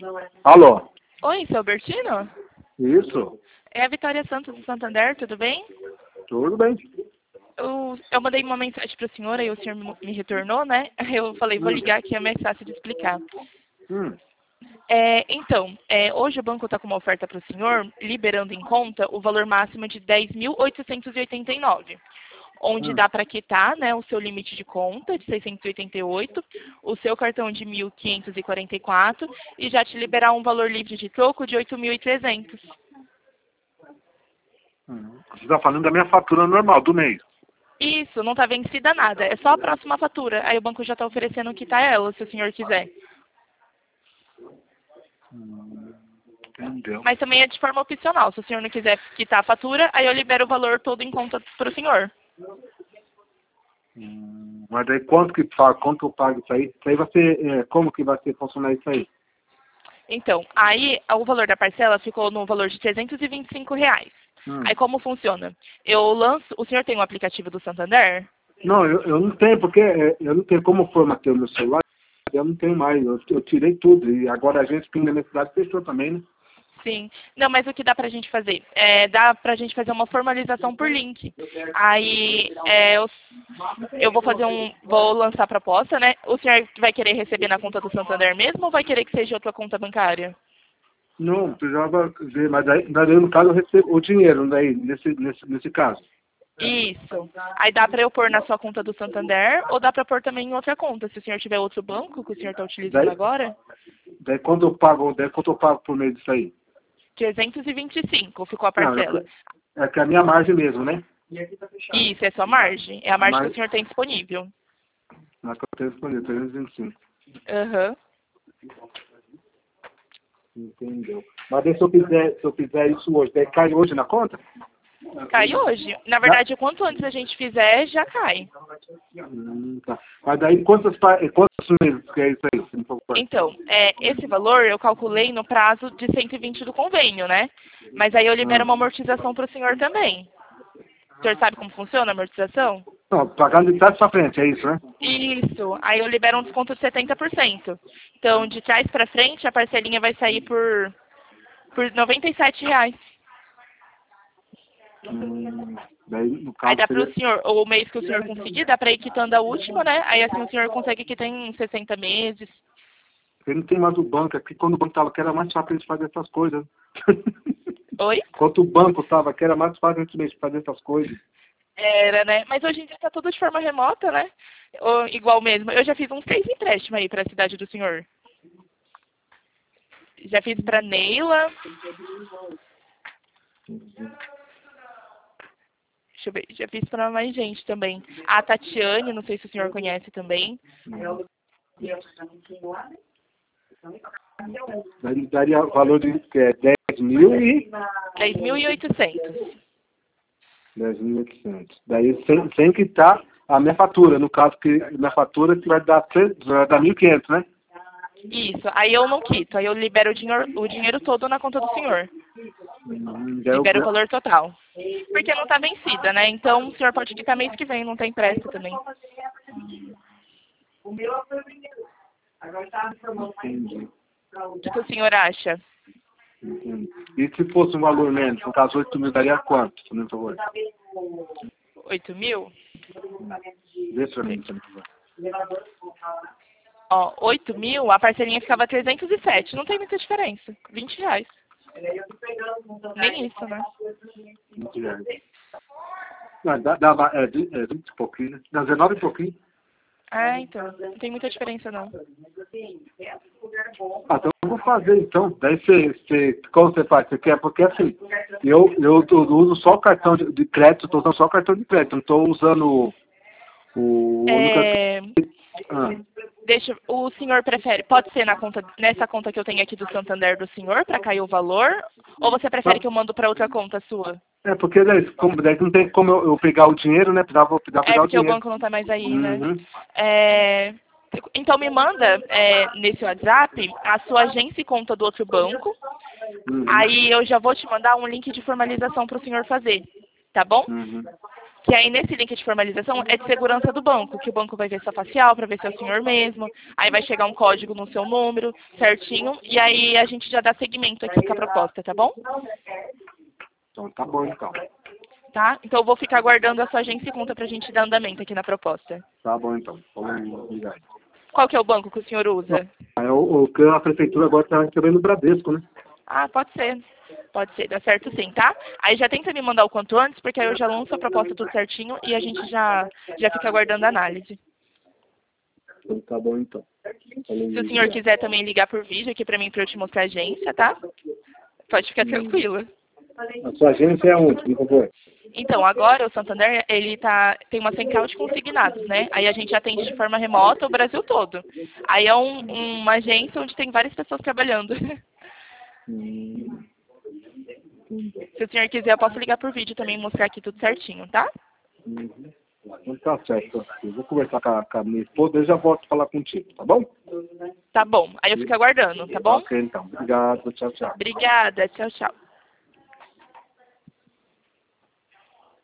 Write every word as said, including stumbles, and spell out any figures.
Alô? Oi, seu Albertino? Isso? É a Vitória Santos do Santander, tudo bem? Tudo bem. Eu, eu mandei uma mensagem para o senhor, aí o senhor me, me retornou, né? Aí eu falei, vou Hum. ligar que é mais fácil de explicar. Hum. É, então, é, hoje o banco está com uma oferta para o senhor, liberando em conta o valor máximo de dez mil oitocentos e oitenta e nove, onde Hum. dá para quitar, né, o seu limite de conta de seiscentos e oitenta e oito, o seu cartão de mil quinhentos e quarenta e quatro e já te liberar um valor livre de troco de oito mil e trezentos. Hum. Você está falando da minha fatura normal do mês. Isso, não está vencida nada, é só a próxima fatura. Aí o banco já está oferecendo quitar ela, se o senhor quiser. Hum. Entendeu? Mas também é de forma opcional. Se o senhor não quiser quitar a fatura, aí eu libero o valor todo em conta para o senhor. Hum. Mas daí quanto que paga, quanto eu pago isso aí? Isso aí vai ser, é, como que vai ser funcionar isso aí? Então, aí o valor da parcela ficou no valor de trezentos e vinte e cinco reais. Hum. Aí como funciona? Eu lanço. O senhor tem um aplicativo do Santander? Não, eu, eu não tenho, porque é, eu não tenho como formatear o meu celular, eu não tenho mais, eu, eu tirei tudo, e agora a gente aqui na minha cidade fechou também, né? Sim. Não, mas o que dá pra gente fazer? É, dá pra gente fazer uma formalização por link. Aí é, eu, eu vou fazer um. Vou lançar a proposta, né? O senhor vai querer receber na conta do Santander mesmo ou vai querer que seja outra conta bancária? Não, precisava ver, mas daí, daí no caso eu recebo o dinheiro, daí, nesse, nesse, nesse caso. Isso. Aí dá pra eu pôr na sua conta do Santander ou dá pra pôr também em outra conta, se o senhor tiver outro banco que o senhor está utilizando Daí, agora. daí quando eu pago, daí quanto eu pago por mês disso aí? trezentos e vinte e cinco ficou a Não, parcela. é, é que é a minha margem mesmo, né? Isso, é sua margem. É a A margem que o margem, senhor tem disponível. na que eu tenho disponível, trezentos e vinte e cinco. Aham. Entendeu. Mas daí se eu fizer, se eu fizer isso hoje, daí cai hoje na conta? Cai hoje. Na verdade, quanto antes a gente fizer, já cai. Hum, tá. Mas daí quantos, pa- quantos meses que é isso aí, por favor? Então, é, esse valor eu calculei no prazo de cento e vinte do convênio, né? Mas aí eu libero uma Ah. amortização para o senhor também. O senhor sabe como funciona a amortização? Não, pagando de trás para frente, é isso, né? Isso. Aí eu libero um desconto de setenta por cento. Então, de trás para frente, a parcelinha vai sair por, por noventa e sete reais. Hum, daí, no Aí caso, dá para seria... o senhor, ou o mês que o senhor conseguir, dá para ir quitando a última, né? Aí assim o senhor consegue quitar em sessenta meses. Porque não tem mais o banco aqui. Quando o banco estava que era mais fácil a gente fazer essas coisas. Oi? Quando o banco estava que era mais fácil a gente fazer essas coisas. Era, né? Mas hoje em dia tá tudo de forma remota, né? Ou, igual mesmo. Eu já fiz uns três empréstimos aí para a cidade do senhor. Já fiz para Neila. Deixa eu ver. Já fiz para mais gente também. A Tatiane, não sei se o senhor conhece também. Daí daria o valor de que é dez mil e... dez mil e oitocentos. dez mil e oitocentos. Daí sem, sem quitar a minha fatura. No caso, que minha fatura que vai dar, vai dar mil e quinhentos, né? Isso. Aí eu não quito. Aí eu libero o dinheiro, o dinheiro todo na conta do senhor. Hum, daí eu- Libera o valor total. Porque não está vencida, né? Então o senhor pode quitar mês que vem, não tem pressa também. Entendi. O que o senhor acha? Entendi. E se fosse um valor menos, no caso oito mil, daria quanto, por favor? oito mil? Vê pra mim, por favor. Ó, oito mil, a parcelinha ficava trezentos e sete. Não tem muita diferença. vinte reais. Nem isso, né? vinte reais. Não, dá, dá, é, vi- é vinte e pouquinho, né? Dá dezenove e pouquinho. Ah, então. Não tem muita diferença, não. Ah, então eu vou fazer então. Daí você, você como você faz? Você quer? Porque assim, eu, eu, eu uso só o cartão de, de crédito, estou usando só o cartão de crédito, não estou usando o, o único. É... Ah, Deixa, o senhor prefere, pode ser na conta, nessa conta que eu tenho aqui do Santander do senhor, para cair o valor? Ou você prefere que eu mando para outra conta sua? é porque daí, como, daí não tem como eu, eu pegar o dinheiro, né? Precisava, precisava É pegar o porque o dinheiro. banco não está mais aí, né? Uhum. É, então me manda é, nesse WhatsApp a sua agência e conta do outro banco. Uhum. Aí eu já vou te mandar um link de formalização para o senhor fazer, tá bom? Uhum. Que aí nesse link de formalização é de segurança do banco, que o banco vai ver sua facial para ver se é o senhor mesmo, aí vai chegar um código no seu número, certinho, e aí a gente já dá seguimento aqui com a proposta, tá bom? Então tá bom então. Tá? Então eu vou ficar aguardando a sua agência e conta pra gente dar andamento aqui na proposta. Tá bom então. Obrigado. Qual que é o banco que o senhor usa? É o, o que a prefeitura agora está recebendo o Bradesco, né? Ah, pode ser. Pode ser, dá certo sim, tá? Aí já tenta me mandar o quanto antes, porque aí eu já lanço a proposta tudo certinho e a gente já, já fica aguardando a análise. Então tá bom então. Se o senhor quiser também ligar por vídeo aqui pra mim, pra eu te mostrar a agência, tá? Pode ficar tranquilo. A sua agência é onde, por favor? Então, agora o Santander, ele tá, tem uma central de consignados, né? Aí a gente atende de forma remota o Brasil todo. Aí é um, uma agência onde tem várias pessoas trabalhando. Hum. Se o senhor quiser, eu posso ligar por vídeo também e mostrar aqui tudo certinho, tá? Uhum. Então tá certo. Eu vou conversar com a, com a minha esposa e já volto a falar contigo, tá bom? Tá bom. Aí eu fico aguardando, tá bom? Ok, então. Obrigado. Tchau, tchau. Obrigada. Tchau, tchau.